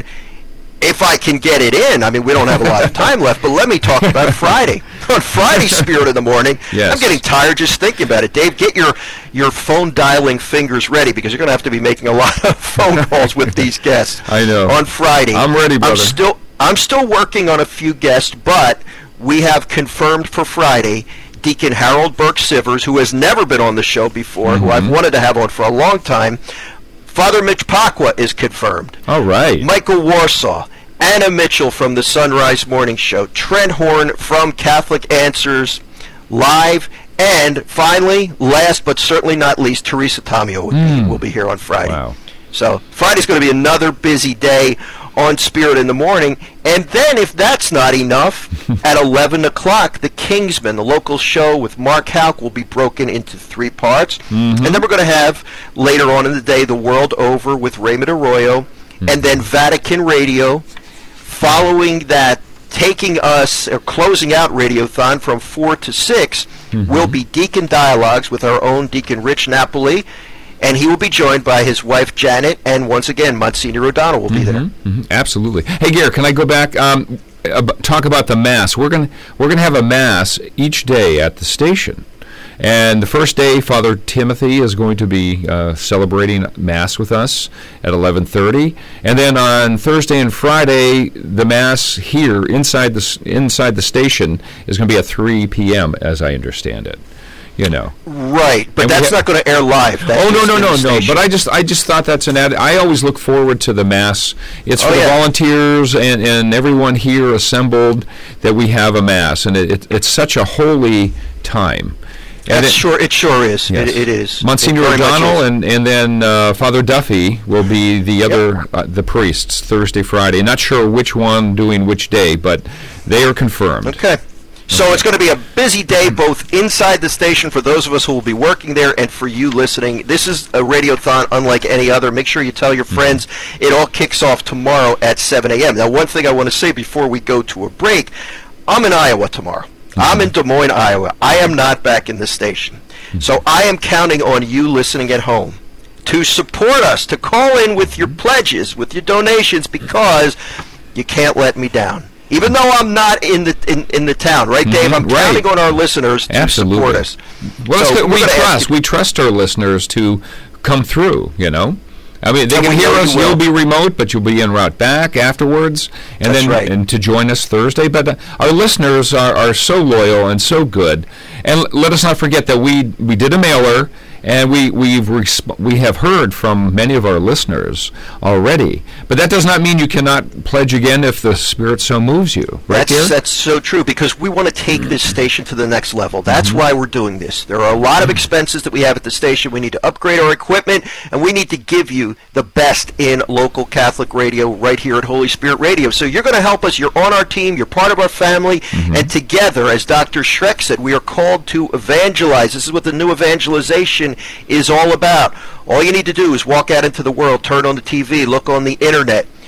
if I can get it in, I mean, we don't have a lot of time left, but let me talk about Friday. On Friday, Spirit of the Morning, Yes. I'm getting tired just thinking about it. Dave, get your, your phone dialing fingers ready because you're going to have to be making a lot of phone calls with these guests. I know. On Friday. I'm ready, brother. I'm still, I'm still working on a few guests, but we have confirmed for Friday Deacon Harold Burke Sivers, who has never been on the show before, who I've wanted to have on for a long time. Father Mitch Pacwa is confirmed. All right. Michael Warsaw, Anna Mitchell from the Sunrise Morning Show, Trent Horn from Catholic Answers Live, and finally, last but certainly not least, Teresa Tamio will, Mm. be, will be here on Friday. Wow. So Friday's going to be another busy day on Spirit in the Morning. And then, if that's not enough, at eleven o'clock, The Kingsman, the local show with Mark Houck, will be broken into three parts. Mm-hmm. And then we're going to have, later on in the day, The World Over with Raymond Arroyo. Mm-hmm. And then Vatican Radio. Following that, taking us, or closing out Radiothon from four to six, Mm-hmm. will be Deacon Dialogues with our own Deacon Rich Napoli. And he will be joined by his wife, Janet, and once again, Monsignor O'Donnell will be there. Mm-hmm. Absolutely. Hey, Gare, can I go back? Um, ab- talk about the Mass. We're going we're gonna have a Mass each day at the station. And the first day, Father Timothy is going to be uh, celebrating Mass with us at eleven thirty. And then on Thursday and Friday, the Mass here inside the, s- inside the station is going to be at three p.m., as I understand it. You know. Right, but And we that's ha- not going to air live. That's Oh no just no in no the no! station. But I just I just thought that's an ad. I always look forward to the Mass. It's for Oh, the yeah. volunteers and, and everyone here assembled that we have a Mass, and it, it, it's such a holy time. And That's it- sure, it sure is. Yes. It, it is. Monsignor It very much O'Donnell is. and, and then uh, Father Duffy will be the other uh, the priests Thursday, Friday. Not sure which one doing which day, but they are confirmed. Okay. So it's going to be a busy day both inside the station for those of us who will be working there and for you listening. This is a Radiothon unlike any other. Make sure you tell your friends. It all kicks off tomorrow at seven a.m. Now, one thing I want to say before we go to a break, I'm in Iowa tomorrow. I'm in Des Moines, Iowa. I am not back in the station. So I am counting on you listening at home to support us, to call in with your pledges, with your donations, because you can't let me down. Even though I'm not in the in, in the town, right, Dave? I'm Mhm, right. counting on our listeners to Absolutely. support us. Well, So it's good. we're we gonna ask trust. you- We trust our listeners to come through. You know, I mean, they And can we hear know you us. will. You'll be remote, but you'll be en route back afterwards, and That's then right. and to join us Thursday. But uh, our listeners are, are so loyal and so good. And l- let us not forget that we we did a mailer. And we we've resp- we have heard from many of our listeners already, but that does not mean you cannot pledge again if the Spirit so moves you. Right, That's Gary? that's so true because we want to take this station to the next level. That's why we're doing this. There are a lot of expenses that we have at the station. We need to upgrade our equipment, and we need to give you the best in local Catholic radio right here at Holy Spirit Radio. So you're going to help us. You're on our team. You're part of our family, and together, as Doctor Schreck said, we are called to evangelize. This is what the new evangelization is all about. All you need to do is walk out into the world, turn on the T V, look on the internet,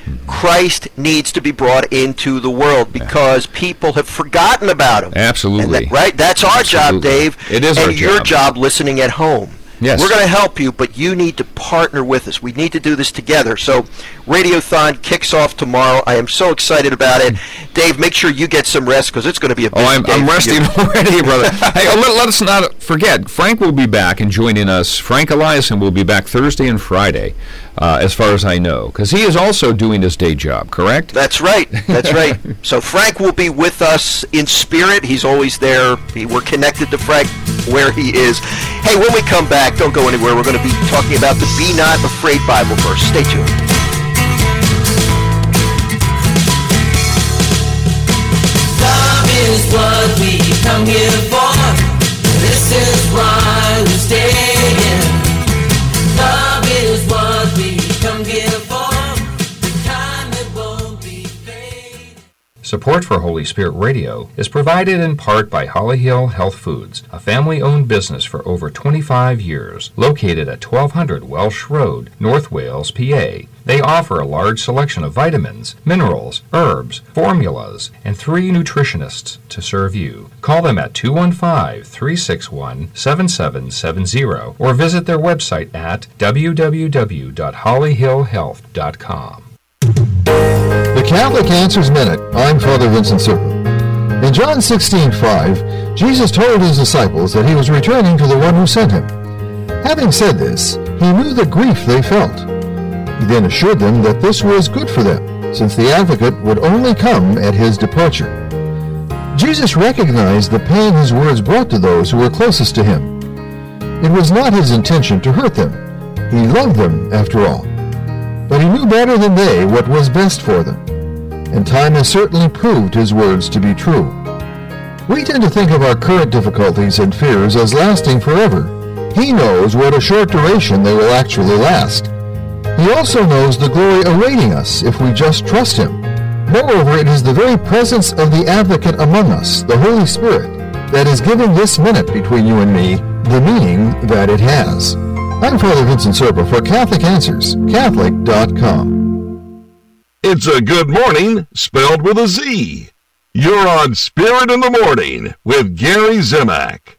Christ needs to be brought into the world because people have forgotten about him. Absolutely. That, right? That's our Absolutely. job, Dave. It is and our your job. job listening at home. Yes. We're going to help you, but you need to partner with us. We need to do this together. So Radiothon kicks off tomorrow. I am so excited about it. Dave, make sure you get some rest because it's going to be a busy Oh, I'm, day I'm for resting you. already, brother. Hey, oh, let, let us not forget, Frank will be back and joining us. Frank Eliason will be back Thursday and Friday, uh, as far as I know, because he is also doing his day job, correct? That's right. That's right. So Frank will be with us in spirit. He's always there. He, we're connected to Frank where he is. Hey, when we come back, don't go anywhere. We're going to be talking about the Be Not Afraid Bible verse. Stay tuned. Love is what we come here for. This is why we stay here. Love is what we come here for. The kind that won't be faded. Support for Holy Spirit Radio is provided in part by Holly Hill Health Foods, a family-owned business for over twenty-five years, located at twelve hundred Welsh Road, North Wales, P A. They offer a large selection of vitamins, minerals, herbs, formulas, and three nutritionists to serve you. Call them at two one five, three six one, seven seven seven zero or visit their website at w w w dot holly hill health dot com. The Catholic Answers Minute. I'm Father Vincent Serpa. In John sixteen five, Jesus told his disciples that he was returning to the one who sent him. Having said this, he knew the grief they felt. He then assured them that this was good for them, since the advocate would only come at his departure. Jesus recognized the pain his words brought to those who were closest to him. It was not his intention to hurt them. He loved them, after all. But he knew better than they what was best for them. And time has certainly proved his words to be true. We tend to think of our current difficulties and fears as lasting forever. He knows what a short duration they will actually last. He also knows the glory awaiting us if we just trust him. Moreover, it is the very presence of the advocate among us, the Holy Spirit, that is giving this minute between you and me the meaning that it has. I'm Father Vincent Serpa for Catholic Answers, Catholic dot com. It's a good morning, spelled with a Z. You're on Spirit in the Morning with Gary Zimak.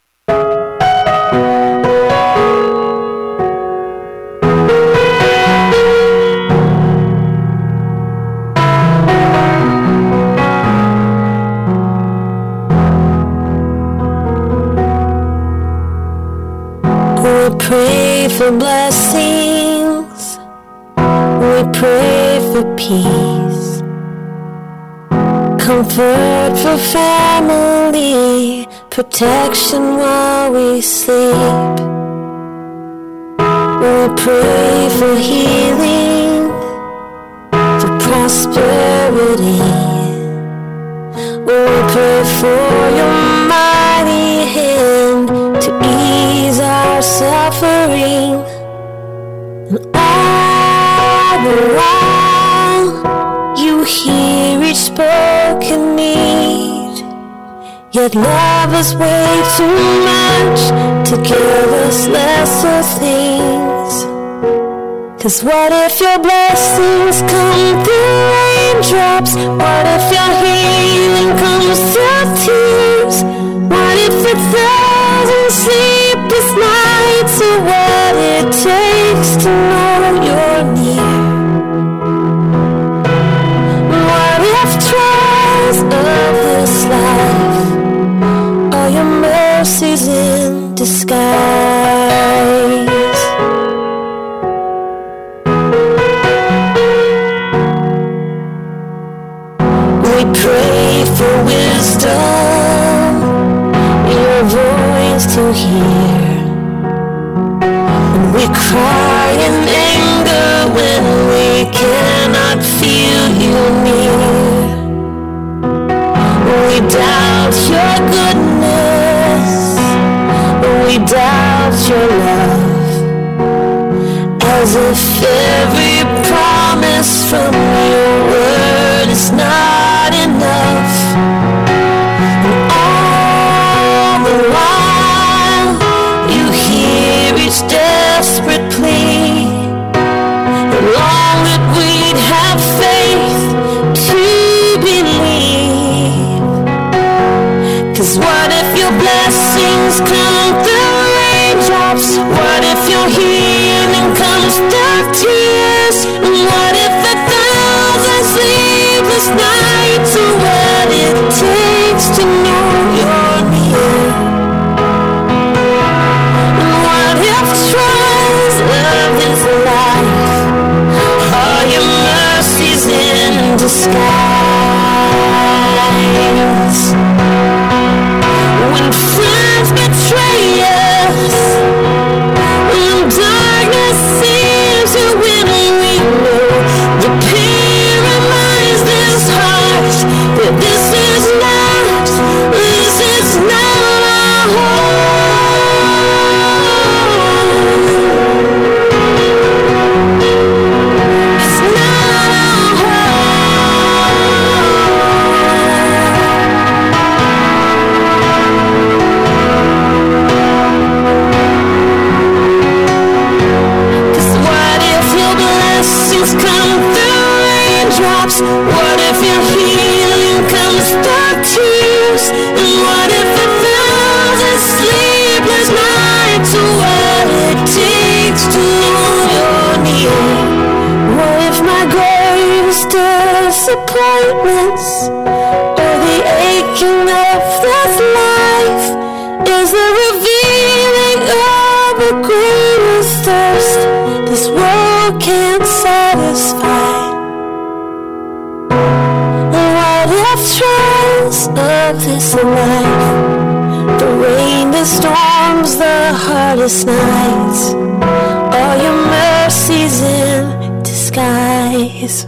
We pray for blessings, we pray for peace, comfort for family, protection while we sleep. We pray for healing, for prosperity. We pray for your mighty hand to ease our suffering. And all the while you hear each spoken need. Yet love is way too much to give us lesser things. Cause what if your blessings come through raindrops? What if your healing comes through tears? What if a thousand sleepless nights are what it takes to know you're near? What if trials of this life are your mercies in disguise? We pray for wisdom, your voice to hear. And we cry in anger when we cannot feel you near. We doubt your goodness, we doubt your love, as if every promise from your word is not enough. And all the while you hear each desperate plea, and long that we'd have blessings come through raindrops? What if your healing comes through tears? And what if a thousand sleepless nights are what it takes to know you're near? And what if trials of this life are your mercies in disguise? When friends betray us, when darkness seems to win, we know the pain reminds this heart that this is not, this is not our home. It's not our come through raindrops? What if your healing comes through tears? And what if a thousand sleepless nights are what it takes to know you're near? What if my greatest disappointments or the aching of this life is the revealing of the greatest thirst this world can't satisfy? What if trials of this life, the rain, the storms, the hardest nights, are your mercies in disguise?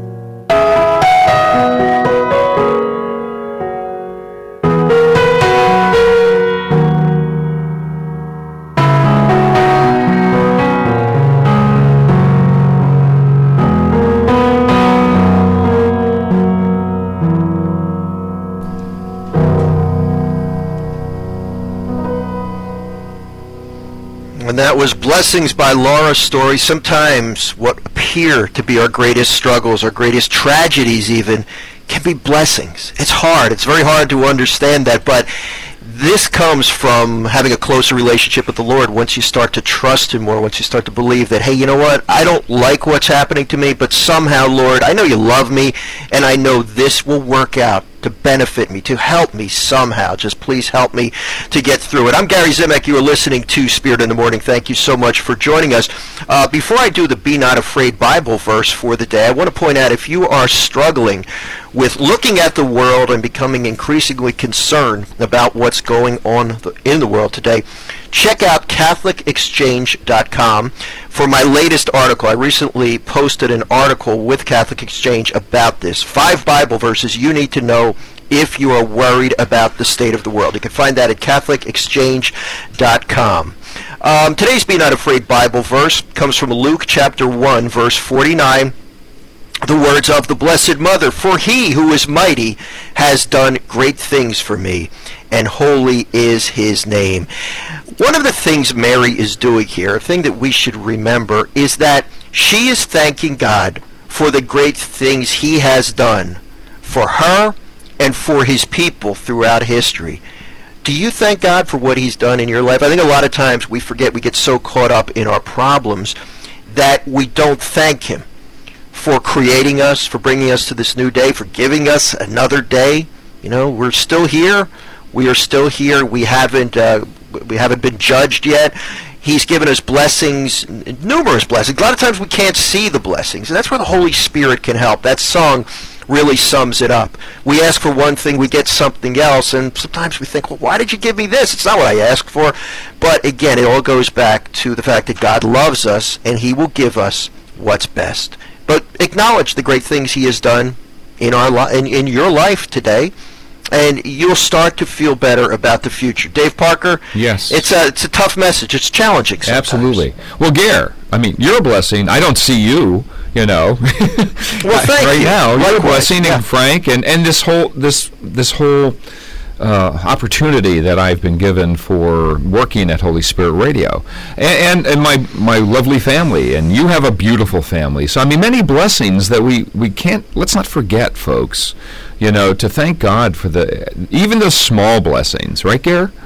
And that was Blessings by Laura Story. Sometimes what appear to be our greatest struggles, our greatest tragedies even, can be blessings. It's hard. It's very hard to understand that, but this comes from having a closer relationship with the Lord. Once you start to trust Him more, once you start to believe that, hey, you know what, I don't like what's happening to me, but somehow, Lord, I know you love me, and I know this will work out to benefit me, to help me somehow. Just please help me to get through it. I'm Gary Zimek. You are listening to Spirit in the Morning. Thank you so much for joining us. Uh, before I do the Be Not Afraid Bible verse for the day, I want to point out, if you are struggling with looking at the world and becoming increasingly concerned about what's going on in the world today, check out Catholic Exchange dot com for my latest article. I recently posted an article with Catholic Exchange about this. Five Bible verses you need to know if you are worried about the state of the world. You can find that at Catholic Exchange dot com. Um, today's Be Not Afraid Bible verse comes from Luke chapter one, verse forty-nine. The words of the Blessed Mother, "For he who is mighty has done great things for me, and holy is his name." One of the things Mary is doing here, a thing that we should remember, is that she is thanking God for the great things he has done for her and for his people throughout history. Do you thank God for what he's done in your life? I think a lot of times we forget, we get so caught up in our problems that we don't thank him for creating us, for bringing us to this new day, for giving us another day. You know, we're still here. We are still here. We haven't uh, we haven't been judged yet. He's given us blessings, numerous blessings. A lot of times we can't see the blessings, and that's where the Holy Spirit can help. That song really sums it up. We ask for one thing, we get something else, and sometimes we think, well, why did you give me this? It's not what I asked for. But again, it all goes back to the fact that God loves us, and he will give us what's best. But acknowledge the great things he has done in our li- in, in your life today, and you'll start to feel better about the future. Dave Parker? Yes. It's a, it's a tough message. It's challenging sometimes. Absolutely. Well, Gare, I mean, you're a blessing. I don't see you, you know. Well, thank right you. now, Likewise. you're a blessing, Yeah. and Frank, and, and this whole this this whole uh, opportunity that I've been given for working at Holy Spirit Radio, and, and and my my lovely family, and you have a beautiful family. So I mean, many blessings that we we can't. Let's not forget, folks. You know, to thank God for the even the small blessings, right, Gare?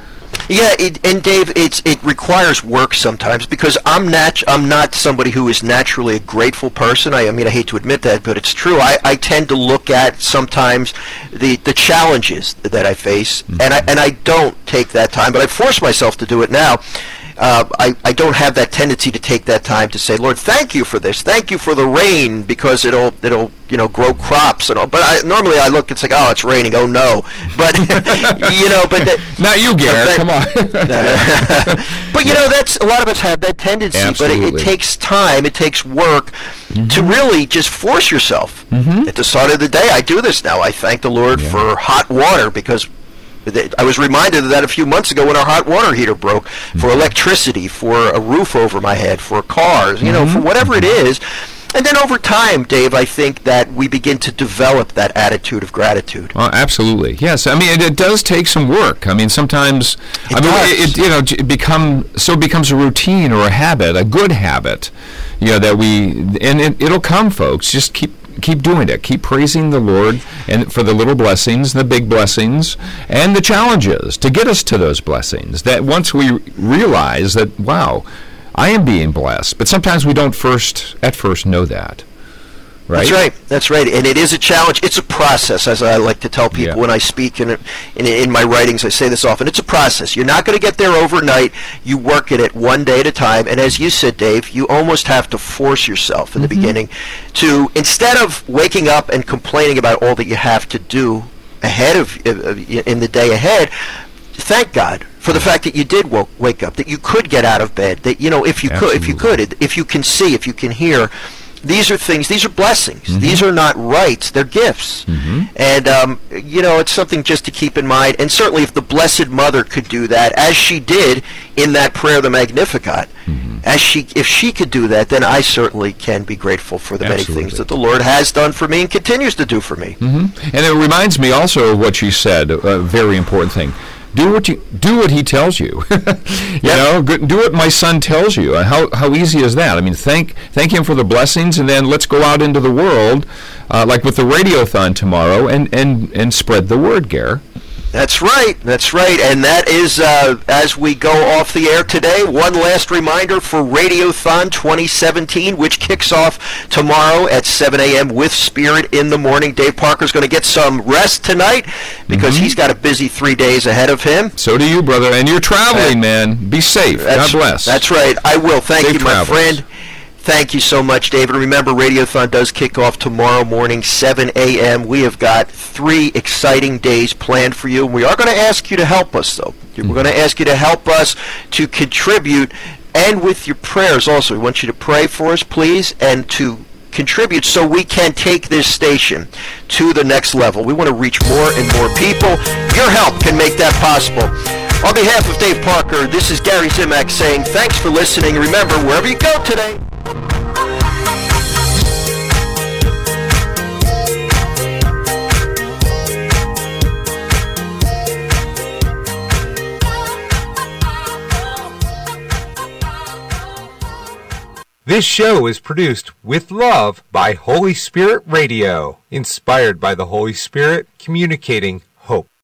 Yeah, it, and Dave, it's it requires work sometimes because I'm nat- I'm not somebody who is naturally a grateful person. I, I mean, I hate to admit that, but it's true. I, I tend to look at sometimes the, the challenges that I face, mm-hmm. and I and I don't take that time, but I force myself to do it now. Uh, I, I don't have that tendency to take that time to say, Lord, thank you for this. Thank you for the rain because it'll it'll you know grow crops and all. But I, normally I look, it's like, oh, it's raining. Oh no. But you know, but that, not you, Garrett. Come on. But you know, that's a lot of us have that tendency. Absolutely. But it, it takes time. It takes work mm-hmm. to really just force yourself. Mm-hmm. At the start of the day, I do this now. I thank the Lord yeah. for hot water because I was reminded of that a few months ago when our hot water heater broke, mm-hmm. for electricity, for a roof over my head, for cars, you know, mm-hmm. for whatever it is. And then over time, Dave, I think that we begin to develop that attitude of gratitude. Well, absolutely. Yes. I mean, it, it does take some work. I mean, sometimes, it I mean, does. it, you know, it become, so it becomes a routine or a habit, a good habit, you know, that we, and it, it'll come, folks. Just keep Keep doing it. Keep praising the Lord and for the little blessings, the big blessings, and the challenges to get us to those blessings. That once we realize that, wow, I am being blessed, but sometimes we don't first, at first, know that. Right? That's right. That's right. And it is a challenge. It's a process, as I like to tell people Yeah. when I speak in, in in my writings. I say this often. It's a process. You're not going to get there overnight. You work at it one day at a time. And as you said, Dave, you almost have to force yourself in the Mm-hmm. beginning to, instead of waking up and complaining about all that you have to do ahead of, of in the day ahead, thank God for the fact that you did woke, wake up, that you could get out of bed, that, you know, if you could, if you could, if you can see, if you can hear. These are things, these are blessings. Mm-hmm. These are not rights, they're gifts. Mm-hmm. And, um, you know, it's something just to keep in mind. And certainly if the Blessed Mother could do that, as she did in that prayer, the Magnificat, Mm-hmm. as she, if she could do that, then I certainly can be grateful for the Absolutely. many things that the Lord has done for me and continues to do for me. Mm-hmm. And it reminds me also of what you said, a very important thing. Do what you do what he tells you. you Yep. know, go- do what my son tells you. And how how easy is that? I mean, thank thank him for the blessings, and then let's go out into the world, uh, like with the Radiothon tomorrow, and and and spread the word, Gare. That's right. That's right. And that is, uh, as we go off the air today, one last reminder for Radiothon twenty seventeen, which kicks off tomorrow at seven a.m. with Spirit in the morning. Dave Parker's going to get some rest tonight because Mm-hmm. he's got a busy three days ahead of him. So do you, brother. And you're traveling, man. Be safe. That's, God bless. That's right. I will. Thank Safe you, my travels. friend. Thank you so much, David. Remember, Radiothon does kick off tomorrow morning, seven a.m. We have got three exciting days planned for you. We are going to ask you to help us, though. We're going to ask you to help us to contribute, and with your prayers also. We want you to pray for us, please, and to contribute so we can take this station to the next level. We want to reach more and more people. Your help can make that possible. On behalf of Dave Parker, this is Gary Zimak saying thanks for listening. Remember, wherever you go today, This show is produced with love by Holy Spirit Radio, inspired by the Holy Spirit, communicating hope.